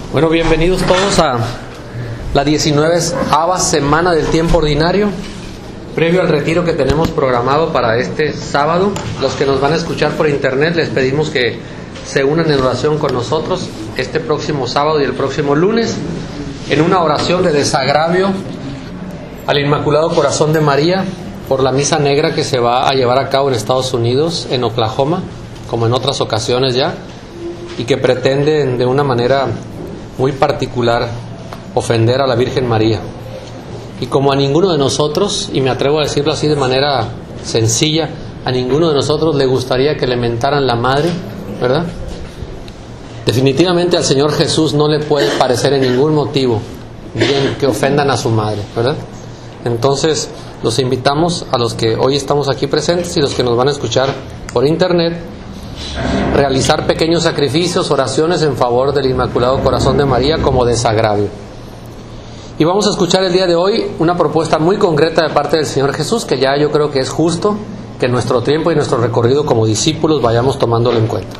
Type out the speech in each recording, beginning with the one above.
Bueno, bienvenidos todos a la 19ª semana del tiempo ordinario, previo al retiro que tenemos programado para este sábado. Los que nos van a escuchar por internet, les pedimos que se unan en oración con nosotros este próximo sábado y el próximo lunes, en una oración de desagravio al Inmaculado Corazón de María por la misa negra que se va a llevar a cabo en Estados Unidos, en Oklahoma, como en otras ocasiones ya, y que pretende de una manera muy particular ofender a la Virgen María. Y como a ninguno de nosotros, y me atrevo a decirlo así de manera sencilla, a ninguno de nosotros le gustaría que le mentaran la madre, ¿verdad? Definitivamente al Señor Jesús no le puede parecer en ningún motivo bien que ofendan a su madre, ¿verdad? Entonces los invitamos, a los que hoy estamos aquí presentes y los que nos van a escuchar por internet, realizar pequeños sacrificios, oraciones en favor del Inmaculado Corazón de María como desagravio. Y vamos a escuchar el día de hoy una propuesta muy concreta de parte del Señor Jesús, que ya yo creo que es justo que en nuestro tiempo y nuestro recorrido como discípulos vayamos tomándolo en cuenta.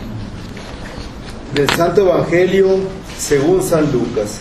Del Santo Evangelio según San Lucas.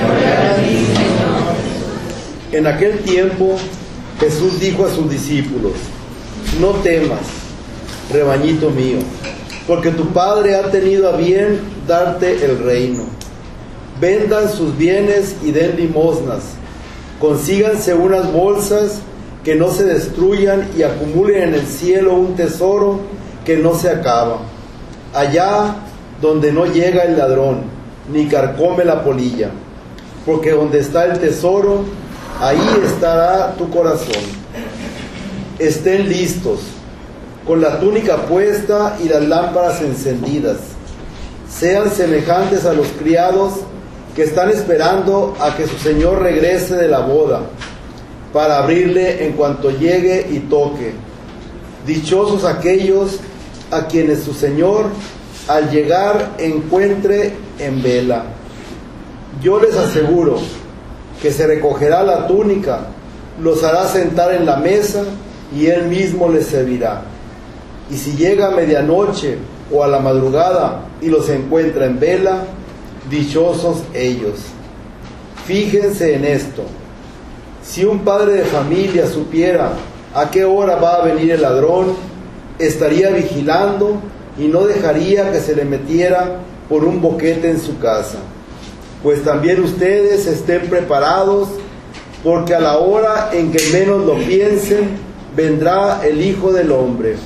En aquel tiempo Jesús dijo a sus discípulos: no temas, rebañito mío, porque tu Padre ha tenido a bien darte el reino. Vendan sus bienes y den limosnas. Consíganse unas bolsas que no se destruyan y acumulen en el cielo un tesoro que no se acaba, allá donde no llega el ladrón, ni carcome la polilla. Porque donde está el tesoro, ahí estará tu corazón. Estén listos, con la túnica puesta y las lámparas encendidas. Sean semejantes a los criados que están esperando a que su señor regrese de la boda, para abrirle en cuanto llegue y toque. Dichosos aquellos a quienes su señor al llegar encuentre en vela. Yo les aseguro que se recogerá la túnica, los hará sentar en la mesa y él mismo les servirá. Y si llega a medianoche o a la madrugada y los encuentra en vela, dichosos ellos. Fíjense en esto: si un padre de familia supiera a qué hora va a venir el ladrón, estaría vigilando y no dejaría que se le metiera por un boquete en su casa. Pues también ustedes estén preparados, porque a la hora en que menos lo piensen, vendrá el Hijo del Hombre.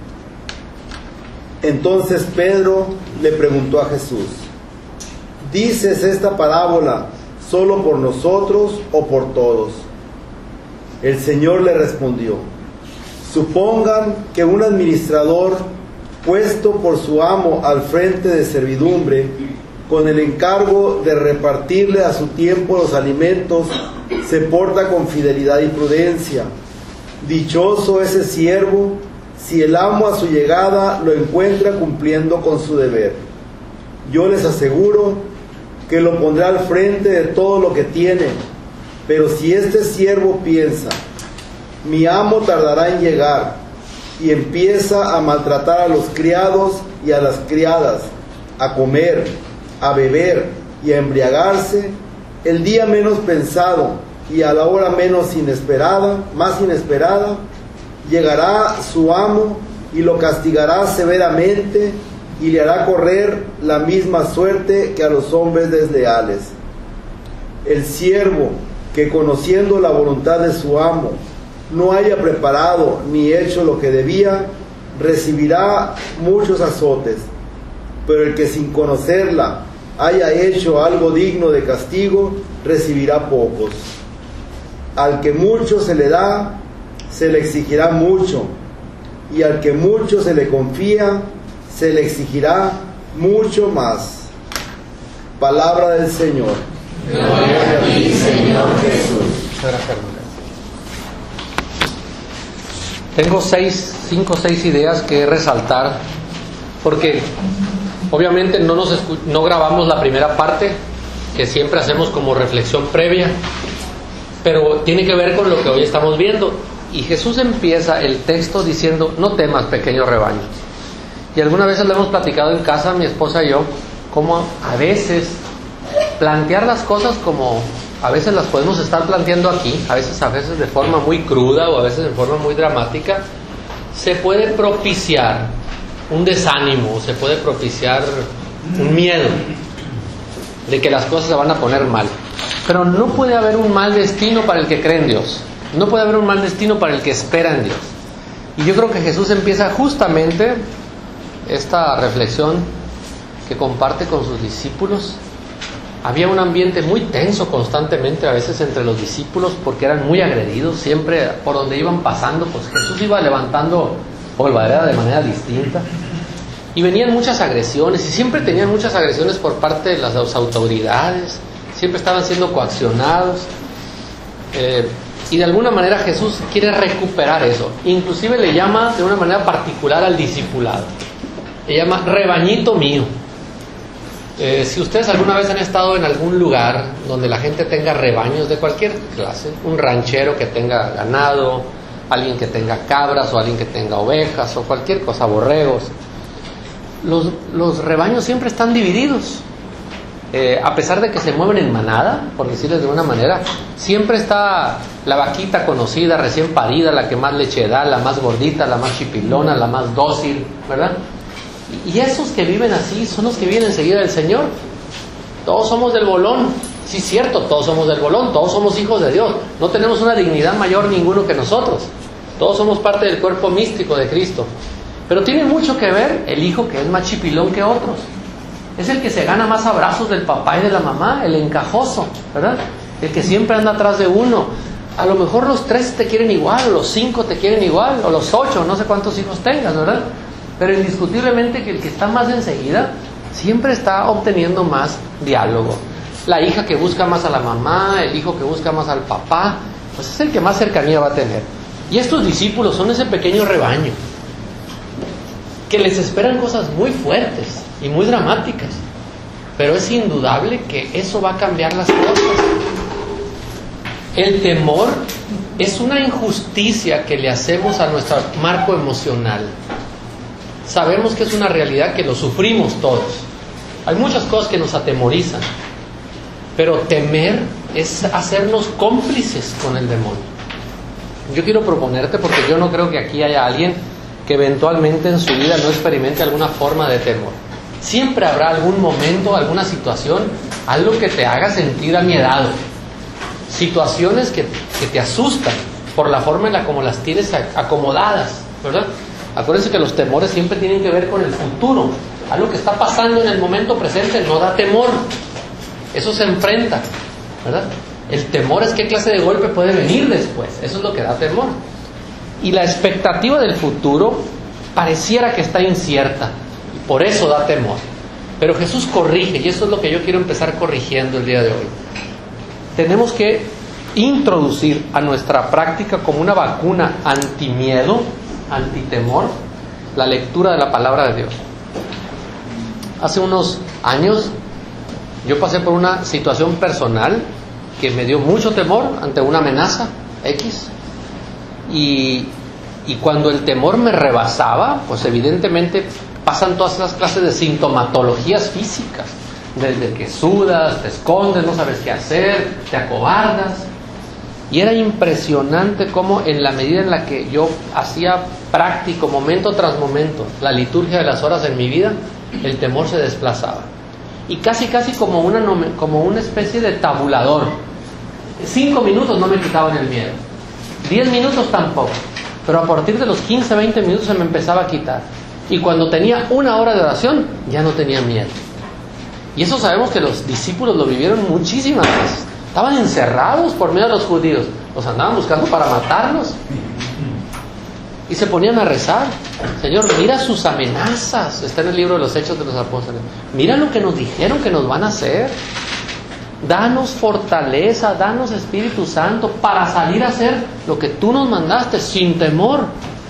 Entonces Pedro le preguntó a Jesús: ¿dices esta parábola solo por nosotros o por todos? El Señor le respondió: supongan que un administrador, puesto por su amo al frente de servidumbre, con el encargo de repartirle a su tiempo los alimentos, se porta con fidelidad y prudencia. Dichoso ese siervo si el amo a su llegada lo encuentra cumpliendo con su deber. Yo les aseguro que lo pondrá al frente de todo lo que tiene. Pero si este siervo piensa: mi amo tardará en llegar, y empieza a maltratar a los criados y a las criadas, a comer, a beber y a embriagarse, el día menos pensado y a la hora más inesperada, llegará su amo y lo castigará severamente y le hará correr la misma suerte que a los hombres desleales. El siervo que, conociendo la voluntad de su amo, no haya preparado ni hecho lo que debía, recibirá muchos azotes. Pero el que sin conocerla haya hecho algo digno de castigo, recibirá pocos. Al que mucho se le da, se le exigirá mucho, y al que mucho se le confía, se le exigirá mucho más. Palabra del Señor. Gloria a ti, Señor Jesús. Tengo 5 o 6 ideas que resaltar, porque obviamente no grabamos la primera parte, que siempre hacemos como reflexión previa, pero tiene que ver con lo que hoy estamos viendo. Y Jesús empieza el texto diciendo: no temas, pequeño rebaño. Y algunas veces lo hemos platicado en casa, mi esposa y yo, cómo a veces plantear las cosas como a veces las podemos estar planteando aquí, a veces de forma muy cruda o a veces de forma muy dramática, se puede propiciar un desánimo, se puede propiciar un miedo de que las cosas se van a poner mal. Pero no puede haber un mal destino para el que cree en Dios. No puede haber un mal destino para el que espera en Dios. Y yo creo que Jesús empieza justamente esta reflexión que comparte con sus discípulos. Había un ambiente muy tenso constantemente a veces entre los discípulos porque eran muy agredidos. Siempre por donde iban pasando, pues Jesús iba levantando polvareda de manera distinta. Y venían muchas agresiones y siempre tenían muchas agresiones por parte de las autoridades. Siempre estaban siendo coaccionados. Y de alguna manera Jesús quiere recuperar eso. Inclusive le llama de una manera particular al discipulado. Le llama rebañito mío. Si ustedes alguna vez han estado en algún lugar donde la gente tenga rebaños de cualquier clase, un ranchero que tenga ganado, alguien que tenga cabras o alguien que tenga ovejas o cualquier cosa, borregos, los rebaños siempre están divididos. A pesar de que se mueven en manada, por decirles de una manera, siempre está la vaquita conocida, recién parida, la que más leche da, la más gordita, la más chipilona, la más dócil, ¿verdad? Y esos que viven así son los que viven enseguida del Señor. Todos somos del bolón. Sí, cierto, todos somos del bolón, todos somos hijos de Dios. No tenemos una dignidad mayor ninguno que nosotros. Todos somos parte del cuerpo místico de Cristo. Pero tiene mucho que ver el hijo que es más chipilón que otros. Es el que se gana más abrazos del papá y de la mamá, el encajoso, ¿verdad? El que siempre anda atrás de uno. A lo mejor los 3 te quieren igual, o los 5 te quieren igual, o los 8, no sé cuántos hijos tengas, ¿verdad? Pero indiscutiblemente que el que está más enseguida siempre está obteniendo más diálogo. La hija que busca más a la mamá, el hijo que busca más al papá, pues es el que más cercanía va a tener. Y estos discípulos son ese pequeño rebaño que les esperan cosas muy fuertes y muy dramáticas, pero es indudable que eso va a cambiar las cosas. El temor es una injusticia que le hacemos a nuestro marco emocional. Sabemos que es una realidad que lo sufrimos todos. Hay muchas cosas que nos atemorizan, pero temer es hacernos cómplices con el demonio. Yo quiero proponerte, porque yo no creo que aquí haya alguien que eventualmente en su vida no experimente alguna forma de temor. Siempre habrá algún momento, alguna situación, algo que te haga sentir amiedado. Situaciones que te asustan por la forma en la como las tienes acomodadas, ¿verdad? Acuérdense que los temores siempre tienen que ver con el futuro. Algo que está pasando en el momento presente no da temor. Eso se enfrenta, ¿verdad? El temor es qué clase de golpe puede venir después. Eso es lo que da temor. Y la expectativa del futuro pareciera que está incierta. Y por eso da temor. Pero Jesús corrige, y eso es lo que yo quiero empezar corrigiendo el día de hoy. Tenemos que introducir a nuestra práctica como una vacuna antimiedo, antitemor, la lectura de la palabra de Dios. Hace unos años yo pasé por una situación personal que me dio mucho temor ante una amenaza X, y cuando el temor me rebasaba, pues evidentemente pasan todas esas clases de sintomatologías físicas, desde que sudas, te escondes, no sabes qué hacer, te acobardas. Y era impresionante cómo en la medida en la que yo hacía práctico, momento tras momento, la liturgia de las horas en mi vida, el temor se desplazaba. Y casi como una especie de tabulador. 5 minutos no me quitaban el miedo, 10 minutos tampoco, pero a partir de los 15, 20 minutos se me empezaba a quitar. Y cuando tenía 1 hora de oración, ya no tenía miedo. Y eso sabemos que los discípulos lo vivieron muchísimas veces. Estaban encerrados por miedo a los judíos. Los andaban buscando para matarlos. Y se ponían a rezar. Señor, mira sus amenazas. Está en el libro de los Hechos de los Apóstoles. Mira lo que nos dijeron que nos van a hacer. Danos fortaleza, danos Espíritu Santo para salir a hacer lo que tú nos mandaste sin temor.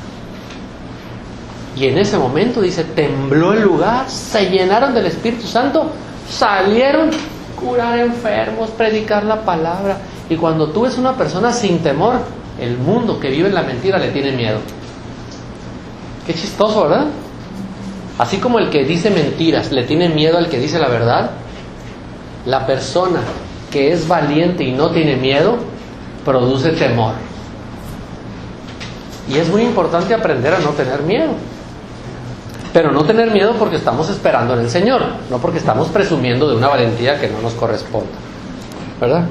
Y en ese momento dice, tembló el lugar, se llenaron del Espíritu Santo, salieron, curar enfermos, predicar la palabra. Y cuando tú ves una persona sin temor, el mundo que vive en la mentira le tiene miedo. Qué chistoso, ¿verdad? Así como el que dice mentiras le tiene miedo al que dice la verdad, La persona que es valiente y no tiene miedo, produce temor. Y es muy importante aprender a no tener miedo. Pero no tener miedo porque estamos esperando en el Señor, no porque estamos presumiendo de una valentía que no nos corresponde, ¿verdad?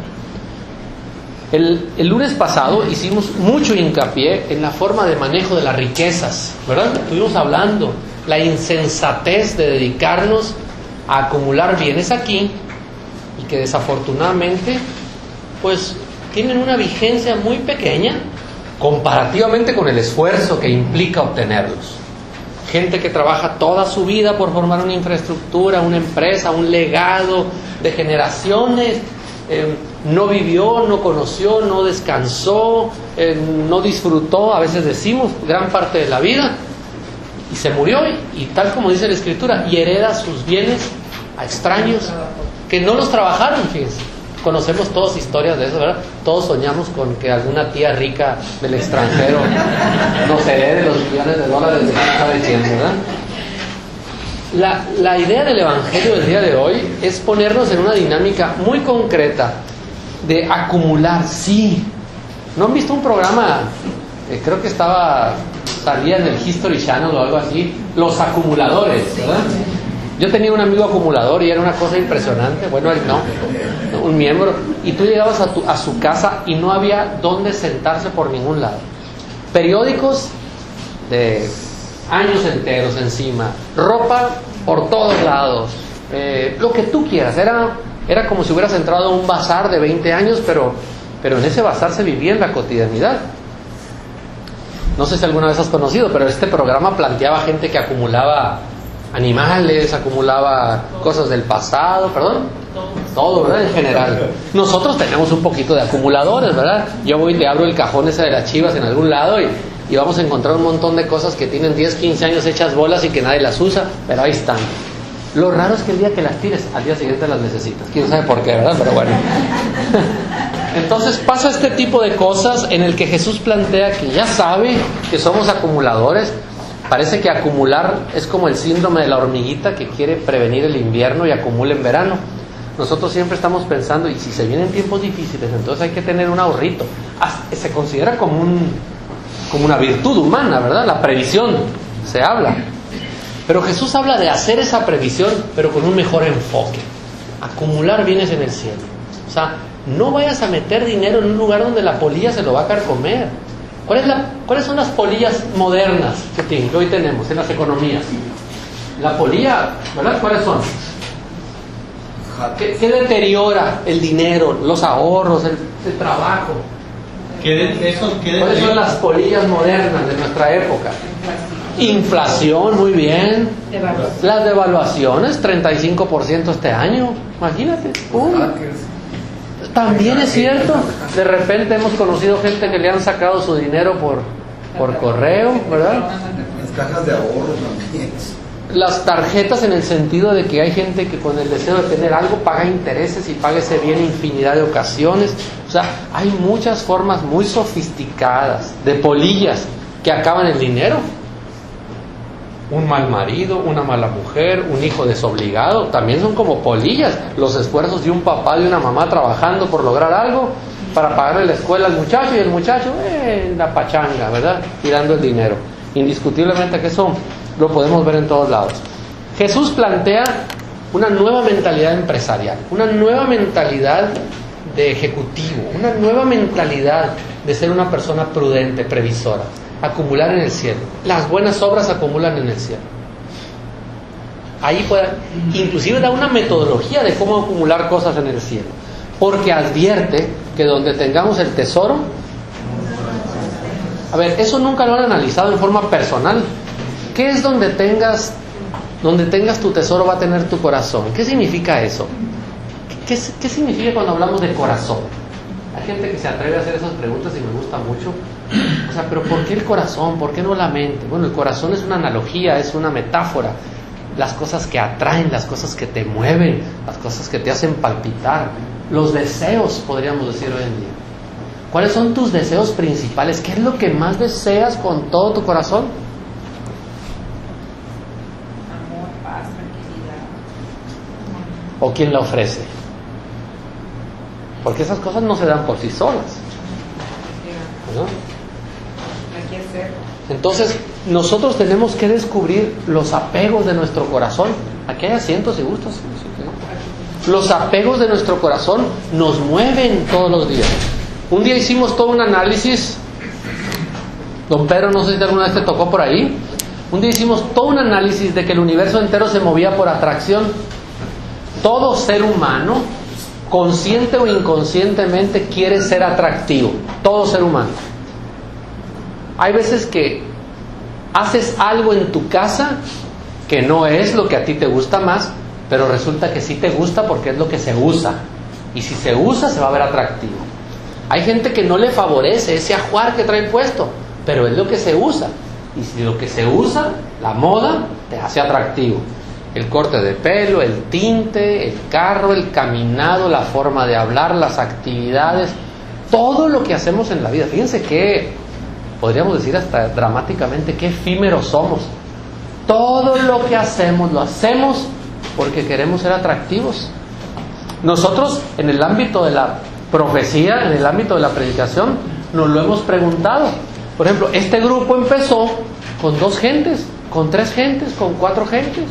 El lunes pasado hicimos mucho hincapié en la forma de manejo de las riquezas, ¿verdad? Estuvimos hablando la insensatez de dedicarnos a acumular bienes aquí y que desafortunadamente pues tienen una vigencia muy pequeña comparativamente con el esfuerzo que implica obtenerlos. Gente que trabaja toda su vida por formar una infraestructura, una empresa, un legado de generaciones, no vivió, no conoció, no descansó, no disfrutó, a veces decimos, gran parte de la vida, y se murió, y tal como dice la Escritura, y hereda sus bienes a extraños que no los trabajaron, fíjense. Conocemos todos historias de eso, ¿verdad? Todos soñamos con que alguna tía rica del extranjero nos herede los millones de dólares de que está diciendo, ¿verdad? La idea del Evangelio del día de hoy es ponernos en una dinámica muy concreta de acumular, sí. ¿No han visto un programa? Creo que salía en el History Channel o algo así, Los Acumuladores, ¿verdad? Yo tenía un amigo acumulador y era una cosa impresionante. Bueno, él no, un miembro. Y tú llegabas a su casa y no había dónde sentarse por ningún lado. Periódicos de años enteros encima, ropa por todos lados, lo que tú quieras. Era como si hubieras entrado a un bazar de 20 años, pero en ese bazar se vivía en la cotidianidad. No sé si alguna vez has conocido, pero este programa planteaba gente que acumulaba animales, acumulaba cosas del pasado, todo, ¿verdad? En general. Nosotros tenemos un poquito de acumuladores, ¿verdad? Yo voy y te abro el cajón ese de las Chivas en algún lado y vamos a encontrar un montón de cosas que tienen 10, 15 años hechas bolas y que nadie las usa, pero ahí están. Lo raro es que el día que las tires, al día siguiente las necesitas. Quién sabe por qué, ¿verdad? Pero bueno. Entonces pasa este tipo de cosas en el que Jesús plantea que ya sabe que somos acumuladores. Parece que acumular es como el síndrome de la hormiguita que quiere prevenir el invierno y acumula en verano. Nosotros siempre estamos pensando, y si se vienen tiempos difíciles, entonces hay que tener un ahorrito. Se considera como una virtud humana, ¿verdad? La previsión, se habla. Pero Jesús habla de hacer esa previsión, pero con un mejor enfoque. Acumular bienes en el cielo. O sea, no vayas a meter dinero en un lugar donde la polilla se lo va a carcomer. ¿Cuáles son las polillas modernas que hoy tenemos en las economías? La polilla, ¿verdad? ¿Cuáles son? ¿Qué deteriora el dinero, los ahorros, el trabajo? ¿Cuáles son las polillas modernas de nuestra época? Inflación, muy bien. Las devaluaciones, 35% este año. Imagínate. También es cierto, de repente hemos conocido gente que le han sacado su dinero por correo, ¿verdad? Las cajas de ahorro también. Las tarjetas, en el sentido de que hay gente que con el deseo de tener algo paga intereses y paga ese bien infinidad de ocasiones. O sea, hay muchas formas muy sofisticadas de polillas que acaban el dinero. Un mal marido, una mala mujer, un hijo desobligado, también son como polillas. Los esfuerzos de un papá y una mamá trabajando por lograr algo para pagarle la escuela al muchacho, y el muchacho la pachanga, ¿verdad? Tirando el dinero. Indiscutiblemente que eso lo podemos ver en todos lados. Jesús plantea una nueva mentalidad empresarial, una nueva mentalidad de ejecutivo, una nueva mentalidad de ser una persona prudente, previsora. Acumular en el cielo. Las buenas obras acumulan en el cielo. Ahí inclusive da una metodología de cómo acumular cosas en el cielo, porque advierte que donde tengamos el tesoro, a ver, eso nunca lo han analizado en forma personal. ¿Qué es donde tengas tu tesoro va a tener tu corazón? ¿Qué significa eso? ¿Qué significa cuando hablamos de corazón? Hay gente que se atreve a hacer esas preguntas y me gusta mucho. O sea, pero ¿por qué el corazón? ¿Por qué no la mente? Bueno, el corazón es una analogía, es una metáfora. Las cosas que atraen, las cosas que te mueven, las cosas que te hacen palpitar. Los deseos, podríamos decir hoy en día. ¿Cuáles son tus deseos principales? ¿Qué es lo que más deseas con todo tu corazón? Amor, paz, tranquilidad. ¿O quién la ofrece? Porque esas cosas no se dan por sí solas, ¿no? Hay que hacerlo. Entonces, nosotros tenemos que descubrir los apegos de nuestro corazón. Aquí hay asientos y gustos. Los apegos de nuestro corazón nos mueven todos los días. Un día hicimos todo un análisis. Don Pedro, no sé si alguna vez te tocó por ahí. Un día hicimos todo un análisis de que el universo entero se movía por atracción. Todo ser humano, consciente o inconscientemente, quiere ser atractivo. Todo ser humano. Hay veces que haces algo en tu casa que no es lo que a ti te gusta más, pero resulta que sí te gusta porque es lo que se usa. Y si se usa, se va a ver atractivo. Hay gente que no le favorece ese ajuar que trae puesto, pero es lo que se usa. Y si lo que se usa, la moda, te hace atractivo. El corte de pelo, el tinte, el carro, el caminado, la forma de hablar, las actividades, todo lo que hacemos en la vida. Fíjense que, podríamos decir hasta dramáticamente, qué efímeros somos. Todo lo que hacemos, lo hacemos porque queremos ser atractivos. Nosotros, en el ámbito de la profecía, en el ámbito de la predicación, nos lo hemos preguntado. Por ejemplo, este grupo empezó con 2 gentes, con 3 gentes, con 4 gentes.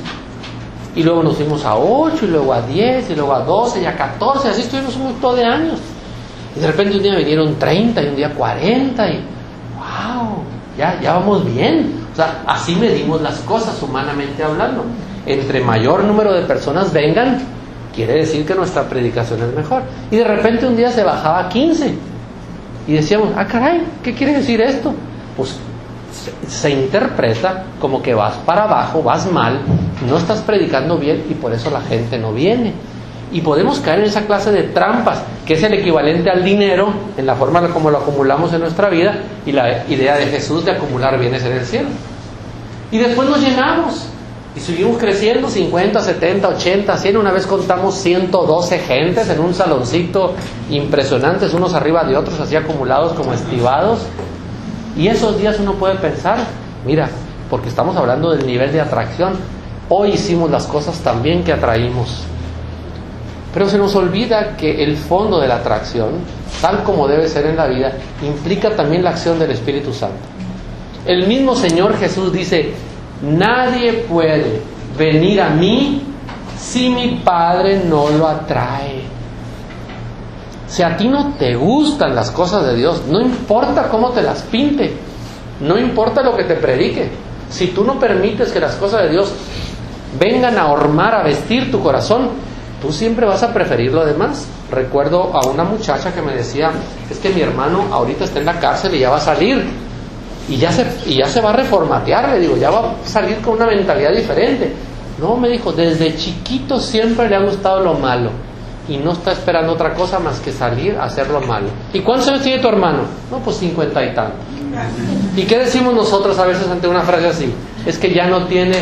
Y luego nos fuimos a 8, y luego a 10, y luego a 12, y a 14. Así estuvimos un montón de años. Y de repente un día vinieron 30, y un día 40, y ¡wow! Ya vamos bien. O sea, así medimos las cosas humanamente hablando. Entre mayor número de personas vengan, quiere decir que nuestra predicación es mejor. Y de repente un día se bajaba a 15. Y decíamos, ah, caray, ¿qué quiere decir esto? Pues se interpreta como que vas para abajo, vas mal, no estás predicando bien y por eso la gente no viene. Y podemos caer en esa clase de trampas, que es el equivalente al dinero, en la forma como lo acumulamos en nuestra vida, y la idea de Jesús de acumular bienes en el cielo. Y después nos llenamos, y seguimos creciendo, 50, 70, 80, 100, una vez contamos 112 gentes en un saloncito impresionantes, unos arriba de otros, así acumulados como estivados. Y esos días uno puede pensar, mira, porque estamos hablando del nivel de atracción, hoy hicimos las cosas tan bien que atraímos. Pero se nos olvida que el fondo de la atracción, tal como debe ser en la vida, implica también la acción del Espíritu Santo. El mismo Señor Jesús dice, nadie puede venir a mí si mi Padre no lo atrae. Si a ti no te gustan las cosas de Dios, no importa cómo te las pinte, no importa lo que te predique, si tú no permites que las cosas de Dios vengan a ormar, a vestir tu corazón, tú siempre vas a preferir lo demás. Recuerdo a una muchacha que me decía, es que mi hermano ahorita está en la cárcel y ya va a salir, y ya se va a reformatear. Le digo, ya va a salir con una mentalidad diferente. No, me dijo, desde chiquito siempre le ha gustado lo malo y no está esperando otra cosa más que salir a hacer lo malo. ¿Y cuántos años tiene tu hermano? No, pues 50 y tantos. ¿Y qué decimos nosotros a veces ante una frase así? Es que ya no tiene...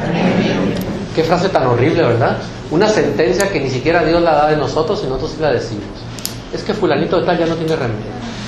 Qué frase tan horrible, ¿verdad? Una sentencia que ni siquiera Dios la da de nosotros y nosotros sí la decimos. Es que fulanito de tal ya no tiene remedio.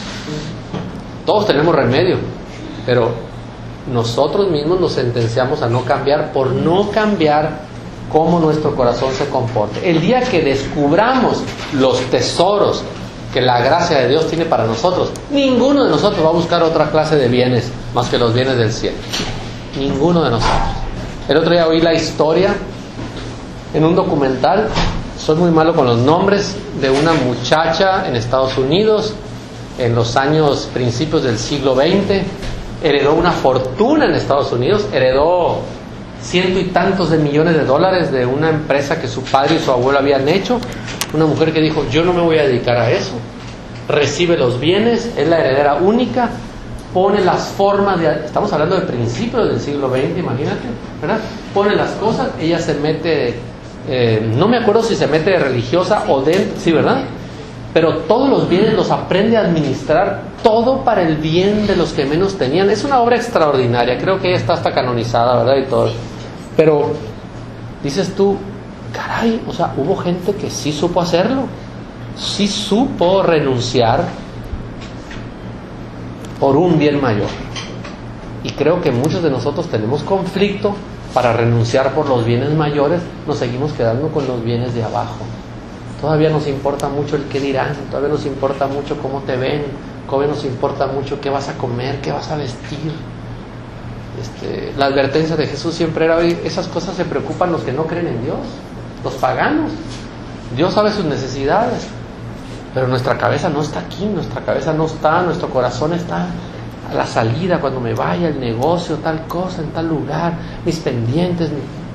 Todos tenemos remedio, pero nosotros mismos nos sentenciamos a no cambiar por no cambiar cómo nuestro corazón se comporte. El día que descubramos los tesoros que la gracia de Dios tiene para nosotros, ninguno de nosotros va a buscar otra clase de bienes más que los bienes del cielo. Ninguno de nosotros. El otro día oí la historia en un documental, soy muy malo con los nombres, de una muchacha en Estados Unidos en los años principios del siglo XX. Heredó una fortuna en Estados Unidos, heredó ciento y tantos de millones de dólares de una empresa que su padre y su abuelo habían hecho. Una mujer que dijo, yo no me voy a dedicar a eso, recibe los bienes, es la heredera única, pone las formas de... Estamos hablando de principios del siglo XX, imagínate, ¿verdad? Pone las cosas, ella se mete, no me acuerdo si se mete de religiosa o de... Sí, ¿verdad? Pero todos los bienes los aprende a administrar, todo para el bien de los que menos tenían. Es una obra extraordinaria, creo que ella está hasta canonizada, ¿verdad? Y todo. Pero dices tú, caray, o sea, hubo gente que sí supo hacerlo, sí supo renunciar por un bien mayor. Y creo que muchos de nosotros tenemos conflicto para renunciar por los bienes mayores, nos seguimos quedando con los bienes de abajo. Todavía nos importa mucho el qué dirán, todavía nos importa mucho cómo te ven, todavía nos importa mucho qué vas a comer, qué vas a vestir. La advertencia de Jesús siempre era: esas cosas se preocupan los que no creen en Dios, los paganos. Dios sabe sus necesidades, pero nuestra cabeza no está aquí, nuestra cabeza no está, nuestro corazón está a la salida, cuando me vaya al negocio, tal cosa, en tal lugar, mis pendientes.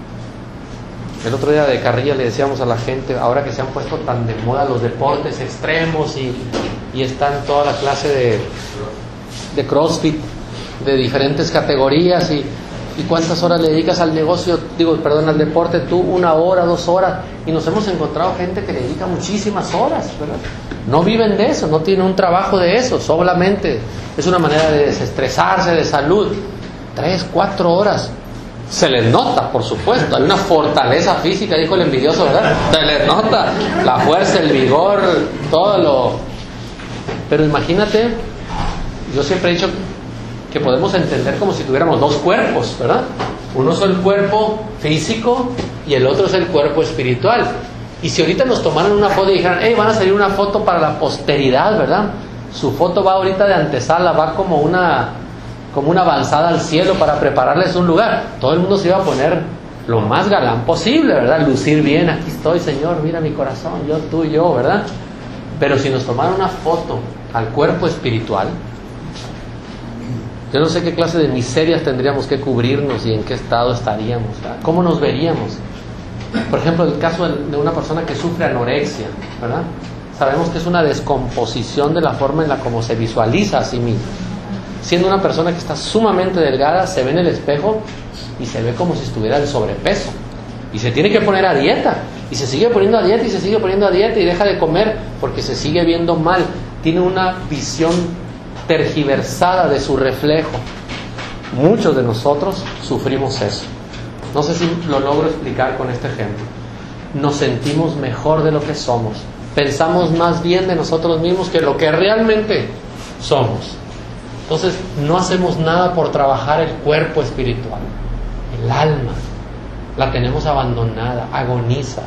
El otro día de carrilla le decíamos a la gente, ahora que se han puesto tan de moda los deportes extremos y están toda la clase de CrossFit, de diferentes categorías, y cuántas horas le dedicas al negocio, al deporte tú, 1 hora, 2 horas, y nos hemos encontrado gente que le dedica muchísimas horas, ¿verdad? No viven de eso, no tienen un trabajo de eso, solamente es una manera de desestresarse, de salud. 3, 4 horas, se les nota, por supuesto, hay una fortaleza física, dijo el envidioso, ¿verdad? Se les nota la fuerza, el vigor, todo lo... Pero imagínate, yo siempre he dicho que podemos entender como si tuviéramos 2 cuerpos, ¿verdad? Uno es el cuerpo físico y el otro es el cuerpo espiritual. Y si ahorita nos tomaran una foto y dijeran: hey, van a salir una foto para la posteridad, ¿verdad? Su foto va ahorita de antesala, va como una avanzada al cielo para prepararles un lugar. Todo el mundo se iba a poner lo más galán posible, ¿verdad? Lucir bien: aquí estoy, Señor, mira mi corazón, yo, tú y yo, ¿verdad? Pero si nos tomaran una foto al cuerpo espiritual, yo no sé qué clase de miserias tendríamos que cubrirnos y en qué estado estaríamos, ¿verdad? ¿Cómo nos veríamos? Por ejemplo, el caso de una persona que sufre anorexia, ¿verdad? Sabemos que es una descomposición de la forma en la como se visualiza a sí mismo. Siendo una persona que está sumamente delgada, se ve en el espejo y se ve como si estuviera en sobrepeso. Y se tiene que poner a dieta. Y se sigue poniendo a dieta y se sigue poniendo a dieta y deja de comer porque se sigue viendo mal. Tiene una visión tergiversada de su reflejo. Muchos de nosotros sufrimos eso. No sé si lo logro explicar con este ejemplo. Nos sentimos mejor de lo que somos. Pensamos más bien de nosotros mismos que lo que realmente somos. Entonces no hacemos nada por trabajar el cuerpo espiritual. El alma la tenemos abandonada, agoniza.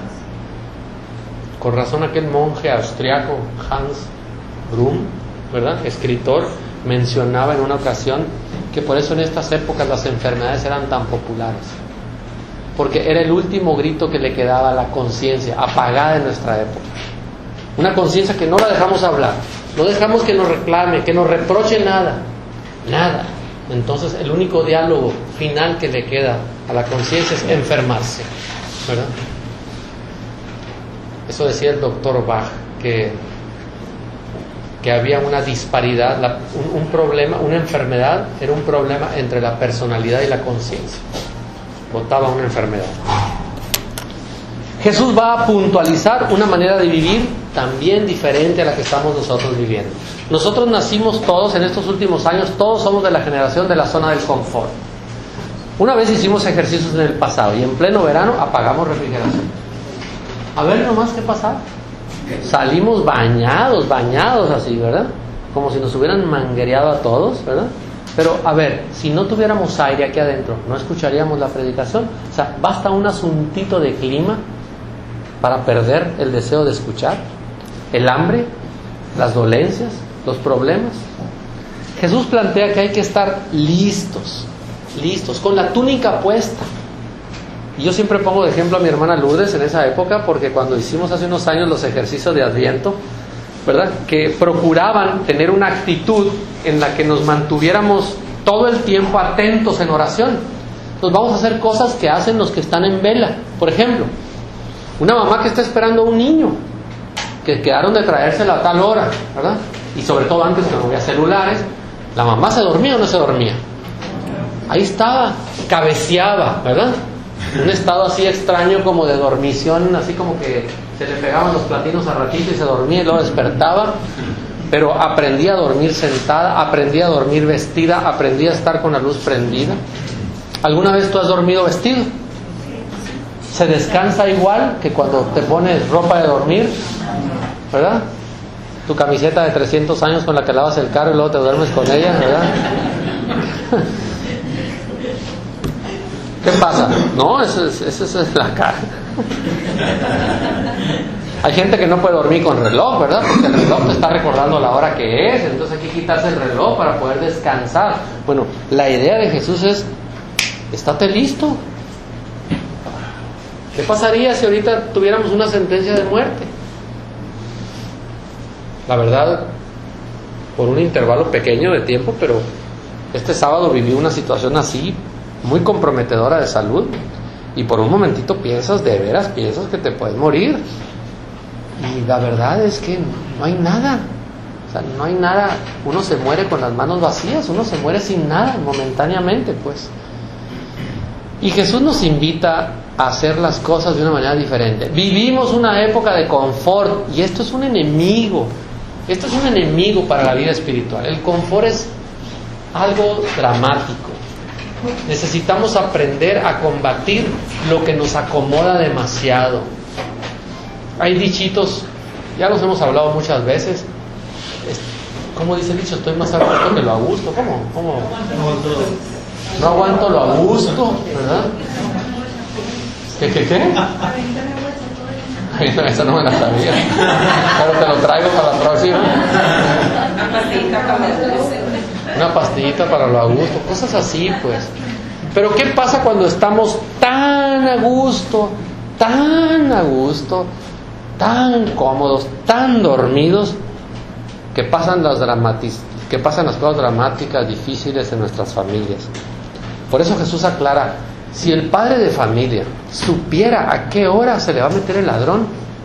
Con razón aquel monje austriaco Hans Brum, ¿verdad?, escritor, mencionaba en una ocasión que por eso en estas épocas las enfermedades eran tan populares, porque era el último grito que le quedaba a la conciencia apagada en nuestra época. Una conciencia que no la dejamos hablar, no dejamos que nos reclame, que nos reproche nada. Entonces el único diálogo final que le queda a la conciencia es enfermarse, ¿verdad? Eso decía el doctor Bach, que había una disparidad, un problema, una enfermedad era un problema entre la personalidad y la conciencia. Botaba una enfermedad. Jesús va a puntualizar una manera de vivir también diferente a la que estamos nosotros viviendo. Nosotros nacimos todos en estos últimos años, todos somos de la generación de la zona del confort. Una vez hicimos ejercicios en el pasado y en pleno verano apagamos refrigeración. A ver nomás qué pasaba. Salimos bañados así, ¿verdad? Como si nos hubieran manguereado a todos, ¿verdad? Pero a ver, si no tuviéramos aire aquí adentro, ¿no escucharíamos la predicación? O sea, basta un asuntito de clima para perder el deseo de escuchar, el hambre, las dolencias, los problemas. Jesús plantea que hay que estar listos, con la túnica puesta. Y yo siempre pongo de ejemplo a mi hermana Lourdes en esa época, porque cuando hicimos hace unos años los ejercicios de Adviento, ¿verdad?, que procuraban tener una actitud en la que nos mantuviéramos todo el tiempo atentos en oración. Entonces vamos a hacer cosas que hacen los que están en vela. Por ejemplo, una mamá que está esperando a un niño que quedaron de traérselo a tal hora, ¿verdad? Y sobre todo antes, que no había celulares, la mamá se dormía o no se dormía. Ahí estaba, cabeceaba, ¿verdad? Un estado así extraño como de dormición, así como que se le pegaban los platinos a ratito y se dormía y luego despertaba. Pero aprendía a dormir sentada, aprendía a dormir vestida, aprendía a estar con la luz prendida. ¿Alguna vez tú has dormido vestido? Se descansa igual que cuando te pones ropa de dormir, ¿verdad? Tu camiseta de 300 años con la que lavas el carro y luego te duermes con ella, ¿verdad? ¿Qué pasa? No, esa es la cara. Hay gente que no puede dormir con reloj, ¿verdad? Porque el reloj te está recordando la hora que es, entonces hay que quitarse el reloj para poder descansar. Bueno, la idea de Jesús es, estate listo. ¿Qué pasaría si ahorita tuviéramos una sentencia de muerte? La verdad, por un intervalo pequeño de tiempo, pero este sábado viví una situación así, muy comprometedora de salud, y por un momentito piensas, de veras piensas que te puedes morir. Y la verdad es que no hay nada. O sea, no hay nada. Uno se muere con las manos vacías, uno se muere sin nada, momentáneamente, pues. Y Jesús nos invita a hacer las cosas de una manera diferente. Vivimos una época de confort, y esto es un enemigo. Esto es un enemigo para la vida espiritual. El confort es algo dramático. Necesitamos aprender a combatir lo que nos acomoda demasiado. Hay dichitos, ya los hemos hablado muchas veces. ¿Cómo dice el dicho? Estoy más a gusto que lo a gusto. ¿Cómo? No aguanto lo a gusto, ¿verdad? ¿Qué? Ay, no, esa no me la sabía. Pero te lo traigo para la próxima. Una pastillita para lo a gusto, cosas así, pues. Pero ¿qué pasa cuando estamos tan a gusto, tan cómodos, tan dormidos, que pasan las cosas dramáticas, difíciles en nuestras familias? Por eso Jesús aclara, si el padre de familia supiera a qué hora se le va a meter el ladrón,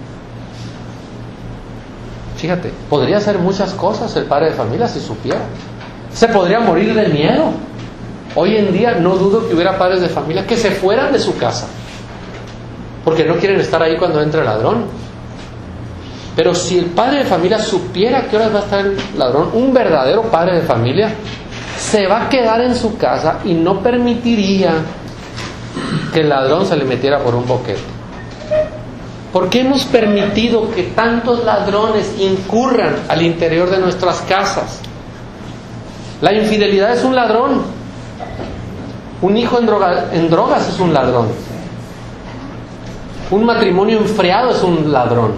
fíjate, podría hacer muchas cosas el padre de familia si supiera. Se podría morir de miedo. Hoy en día no dudo que hubiera padres de familia que se fueran de su casa porque no quieren estar ahí cuando entre el ladrón. Pero si el padre de familia supiera a qué horas va a estar el ladrón, un verdadero padre de familia se va a quedar en su casa y no permitiría que el ladrón se le metiera por un boquete. ¿Por qué hemos permitido que tantos ladrones incurran al interior de nuestras casas? La infidelidad es un ladrón. Un hijo en drogas es un ladrón. Un matrimonio enfriado es un ladrón.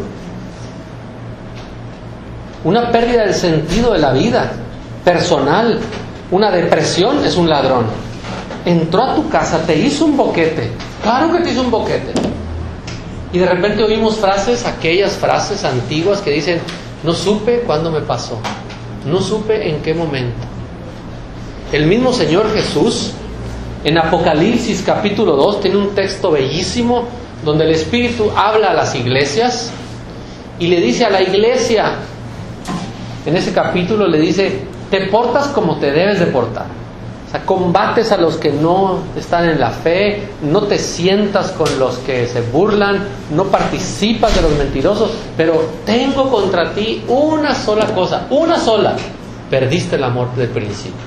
Una pérdida del sentido de la vida personal, una depresión es un ladrón. Entró a tu casa, te hizo un boquete. Claro que te hizo un boquete. Y de repente oímos aquellas frases antiguas que dicen, no supe cuándo me pasó, no supe en qué momento. El mismo Señor Jesús, en Apocalipsis capítulo 2, tiene un texto bellísimo donde el Espíritu habla a las iglesias y le dice a la iglesia, en ese capítulo le dice, te portas como te debes de portar. O sea, combates a los que no están en la fe, no te sientas con los que se burlan, no participas de los mentirosos, pero tengo contra ti una sola cosa, una sola, perdiste el amor del principio.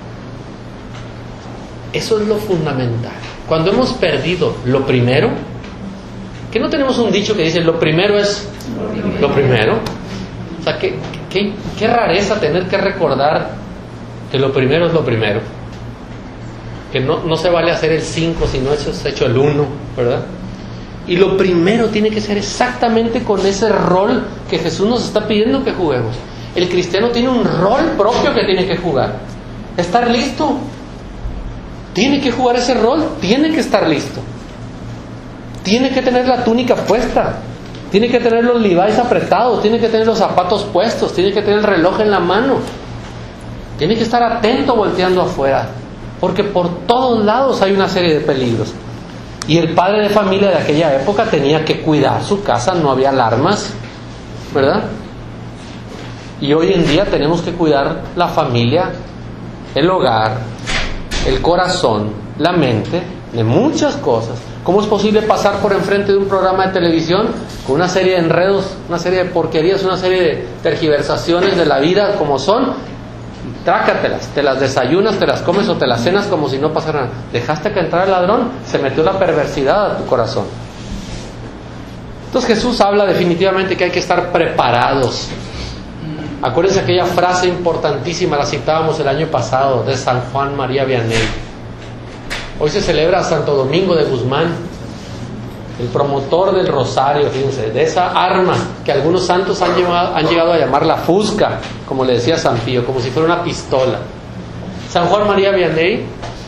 Eso es lo fundamental. Cuando hemos perdido lo primero, que no tenemos un dicho que dice lo primero es lo primero. O sea, qué rareza tener que recordar que lo primero es lo primero. Que no se vale hacer el 5 si no es hecho el 1, ¿verdad? Y lo primero tiene que ser exactamente con ese rol que Jesús nos está pidiendo que juguemos. El cristiano tiene un rol propio que tiene que jugar. Estar listo. Tiene que jugar ese rol, tiene que estar listo. Tiene que tener la túnica puesta, tiene que tener los Levi's apretados, tiene que tener los zapatos puestos, tiene que tener el reloj en la mano. Tiene que estar atento volteando afuera, porque por todos lados hay una serie de peligros. Y el padre de familia de aquella época tenía que cuidar su casa, no había alarmas, ¿verdad? Y hoy en día tenemos que cuidar la familia, el hogar, el corazón, la mente, de muchas cosas. ¿Cómo es posible pasar por enfrente de un programa de televisión con una serie de enredos, una serie de porquerías, una serie de tergiversaciones de la vida como son? Trácatelas, te las desayunas, te las comes o te las cenas como si no pasara nada. Dejaste que entrara el ladrón, se metió la perversidad a tu corazón. Entonces Jesús habla definitivamente que hay que estar preparados. Acuérdense aquella frase importantísima, la citábamos el año pasado, de San Juan María Vianney. Hoy se celebra Santo Domingo de Guzmán. el promotor del rosario, fíjense, de esa arma que algunos santos han llegado a llamar la fusca, como le decía San Pío, como si fuera una pistola. San Juan María Vianney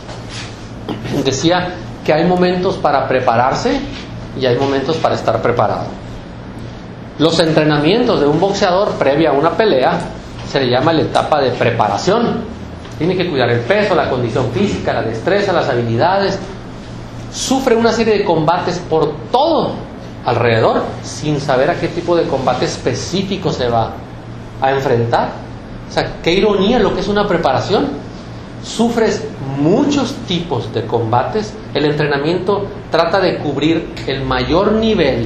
decía que hay momentos para prepararse y hay momentos para estar preparado. Los entrenamientos de un boxeador previa a una pelea se le llama la etapa de preparación. Tiene que cuidar el peso, la condición física, la destreza, las habilidades. Sufre una serie de combates por todo alrededor sin saber a qué tipo de combate específico se va a enfrentar. O sea, qué ironía lo que es una preparación. Sufres muchos tipos de combates. El entrenamiento trata de cubrir el mayor nivel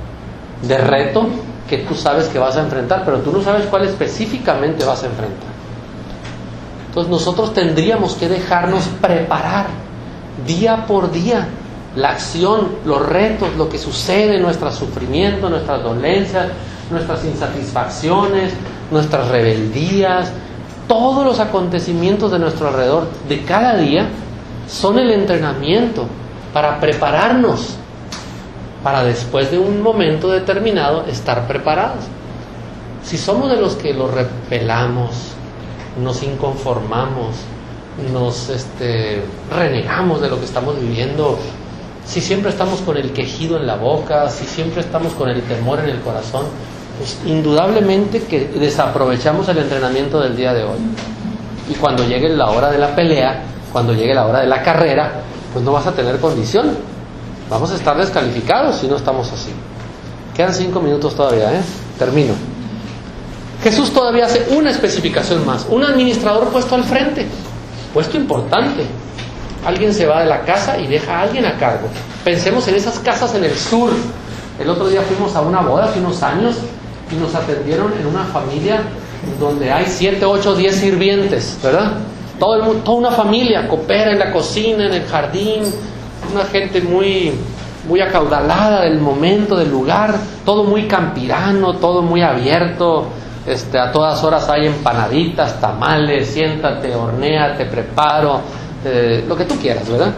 de reto que tú sabes que vas a enfrentar, pero tú no sabes cuál específicamente vas a enfrentar. Entonces nosotros tendríamos que dejarnos preparar día por día la acción, los retos, lo que sucede, nuestro sufrimiento, nuestras dolencias, nuestras insatisfacciones, nuestras rebeldías, todos los acontecimientos de nuestro alrededor de cada día son el entrenamiento para prepararnos para después de un momento determinado estar preparados. Si somos de los que lo repelamos, nos inconformamos, nos renegamos de lo que estamos viviendo, si siempre estamos con el quejido en la boca, si siempre estamos con el temor en el corazón, pues indudablemente que desaprovechamos el entrenamiento del día de hoy. Y cuando llegue la hora de la pelea, cuando llegue la hora de la carrera, pues no vas a tener condición. Vamos a estar descalificados si no estamos así. Quedan 5 minutos todavía, termino. Jesús todavía hace una especificación más. Un administrador puesto al frente, puesto importante. Alguien se va de la casa y deja a alguien a cargo. Pensemos en esas casas en el sur. El otro día fuimos a una boda hace unos años y nos atendieron en una familia donde hay 7, 8, 10 sirvientes, ¿verdad? Todo el mundo, toda una familia coopera en la cocina, en el jardín, una gente muy acaudalada del momento, del lugar, todo muy campirano, todo muy abierto. A todas horas hay empanaditas, tamales, siéntate, hornea, te preparo, lo que tú quieras, ¿verdad?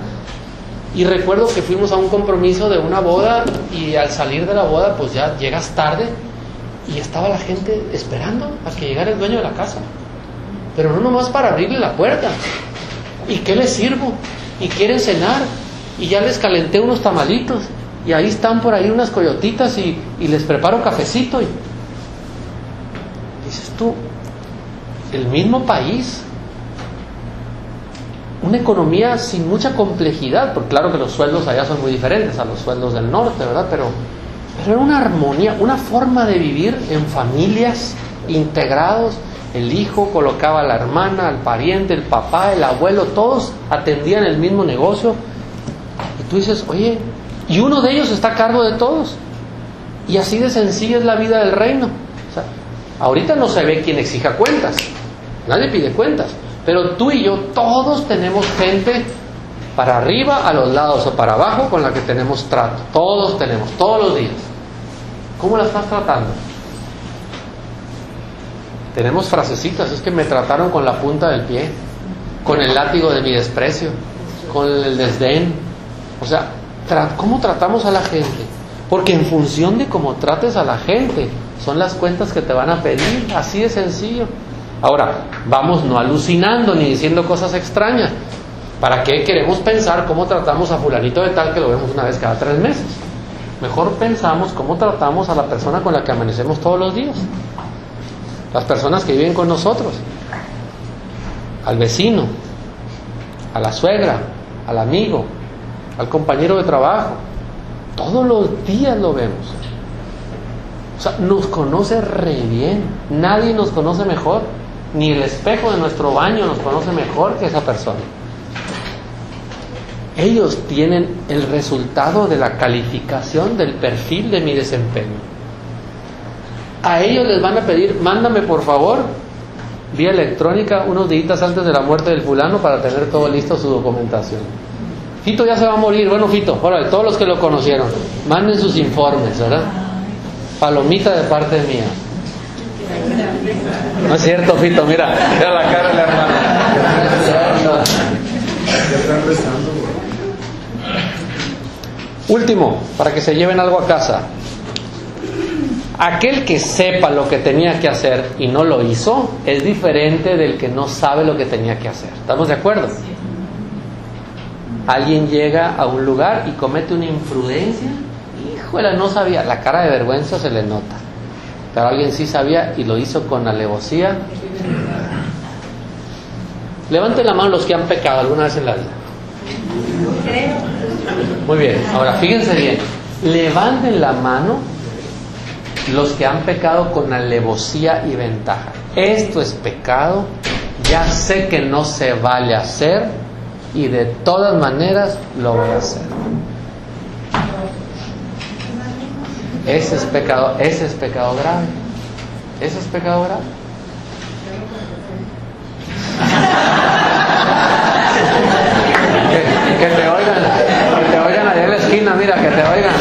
Y recuerdo que fuimos a un compromiso de una boda y al salir de la boda pues ya llegas tarde y estaba la gente esperando a que llegara el dueño de la casa, pero no nomás para abrirle la puerta. ¿Y qué les sirvo? ¿Y quieren cenar? Y ya les calenté unos tamalitos y ahí están por ahí unas coyotitas y les preparo cafecito. Y dices tú, el mismo país, una economía sin mucha complejidad, porque claro que los sueldos allá son muy diferentes a los sueldos del norte, ¿verdad? Pero era una armonía, una forma de vivir en familias integrados. El hijo colocaba a la hermana, al pariente, el papá, el abuelo, todos atendían el mismo negocio. Y tú dices, oye, y uno de ellos está a cargo de todos. Y así de sencilla es la vida del reino. O sea, ahorita no se ve quien exija cuentas, nadie pide cuentas, pero tú y yo todos tenemos gente para arriba, a los lados o para abajo con la que tenemos trato. Todos tenemos, todos los días. ¿Cómo la estás tratando? Tenemos frasecitas, es que me trataron con la punta del pie, con el látigo de mi desprecio, con el desdén. O sea, ¿cómo tratamos a la gente? Porque en función de cómo trates a la gente son las cuentas que te van a pedir, así de sencillo. Ahora, vamos no alucinando ni diciendo cosas extrañas. ¿Para qué queremos pensar cómo tratamos a fulanito de tal que lo vemos una vez cada 3 meses? Mejor pensamos cómo tratamos a la persona con la que amanecemos todos los días, las personas que viven con nosotros, al vecino, a la suegra, al amigo, al compañero de trabajo. Todos los días lo vemos. O sea, nos conoce re bien. Nadie nos conoce mejor. Ni el espejo de nuestro baño nos conoce mejor que esa persona. Ellos tienen el resultado de la calificación del perfil de mi desempeño. A ellos les van a pedir, mándame por favor vía electrónica unos días antes de la muerte del fulano para tener todo listo su documentación. Fito ya se va a morir. Bueno, Fito, órale, todos los que lo conocieron, manden sus informes, ¿verdad? Palomita de parte mía. No es cierto, Fito, mira la cara de la hermana. Último, para que se lleven algo a casa. Aquel que sepa lo que tenía que hacer y no lo hizo es diferente del que no sabe lo que tenía que hacer. ¿Estamos de acuerdo? Alguien llega a un lugar y comete una imprudencia. Híjole, no sabía. La cara de vergüenza se le nota. Pero alguien sí sabía y lo hizo con alevosía. Levanten la mano los que han pecado alguna vez en la vida. Muy bien, ahora fíjense bien. Levanten la mano los que han pecado con alevosía y ventaja. Esto es pecado. Ya sé que no se vale hacer y de todas maneras lo voy a hacer. Ese es pecado grave. Ese es pecado grave. Que te oigan allá en la esquina, mira, que te oigan.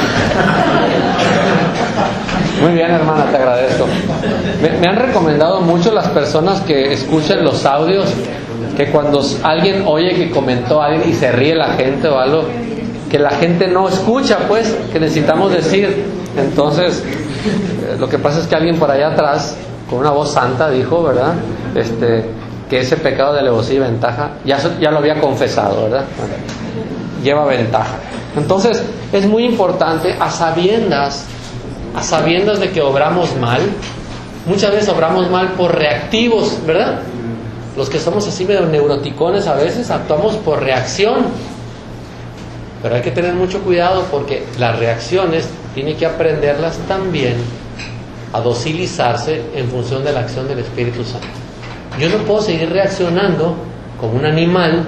Muy bien, hermana, te agradezco. Me han recomendado mucho las personas que escuchan los audios, que cuando alguien oye que comentó alguien y se ríe la gente o algo, que la gente no escucha, pues, que necesitamos decir. Entonces, lo que pasa es que alguien por allá atrás, con una voz santa, dijo, ¿verdad? Que ese pecado de alevosía y ventaja, ya lo había confesado, ¿verdad? Bueno, lleva ventaja. Entonces, es muy importante, a sabiendas de que obramos mal. Muchas veces obramos mal por reactivos, ¿verdad? Los que somos así medio neuroticones a veces actuamos por reacción. Pero hay que tener mucho cuidado porque las reacciones tiene que aprenderlas también a docilizarse en función de la acción del Espíritu Santo. Yo no puedo seguir reaccionando como un animal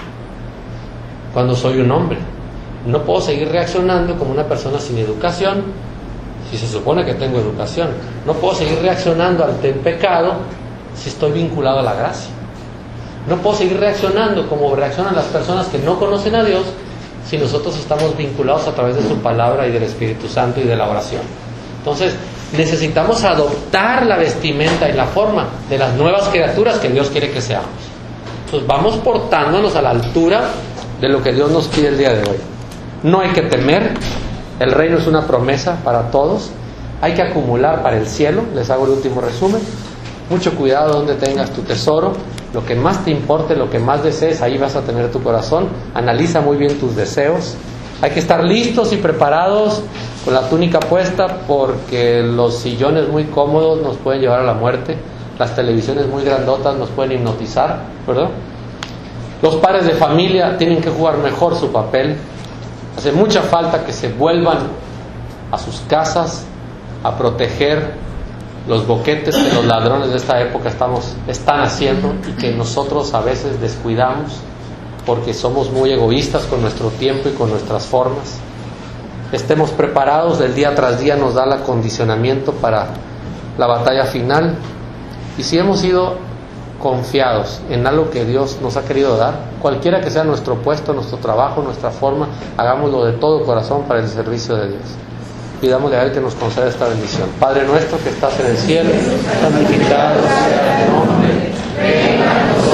cuando soy un hombre. No puedo seguir reaccionando como una persona sin educación si se supone que tengo educación. No puedo seguir reaccionando ante el pecado si estoy vinculado a la gracia. No puedo seguir reaccionando como reaccionan las personas que no conocen a Dios si nosotros estamos vinculados a través de su palabra y del Espíritu Santo y de la oración. Entonces, necesitamos adoptar la vestimenta y la forma de las nuevas criaturas que Dios quiere que seamos. Entonces, vamos portándonos a la altura de lo que Dios nos pide el día de hoy. No hay que temer, el reino es una promesa para todos. Hay que acumular para el cielo. Les hago el último resumen. Mucho cuidado donde tengas tu tesoro. Lo que más te importe, lo que más desees, ahí vas a tener tu corazón. Analiza muy bien tus deseos. Hay que estar listos y preparados con la túnica puesta, porque los sillones muy cómodos nos pueden llevar a la muerte. Las televisiones muy grandotas nos pueden hipnotizar, ¿verdad? Los padres de familia tienen que jugar mejor su papel. Hace mucha falta que se vuelvan a sus casas a proteger los boquetes que los ladrones de esta época están haciendo y que nosotros a veces descuidamos porque somos muy egoístas con nuestro tiempo y con nuestras formas. Estemos preparados, del día tras día nos da el acondicionamiento para la batalla final. Y si hemos sido confiados en algo que Dios nos ha querido dar, cualquiera que sea nuestro puesto, nuestro trabajo, nuestra forma, hagámoslo de todo corazón para el servicio de Dios. Pidámosle a Él que nos conceda esta bendición. Padre nuestro que estás en el cielo, santificado sea tu nombre.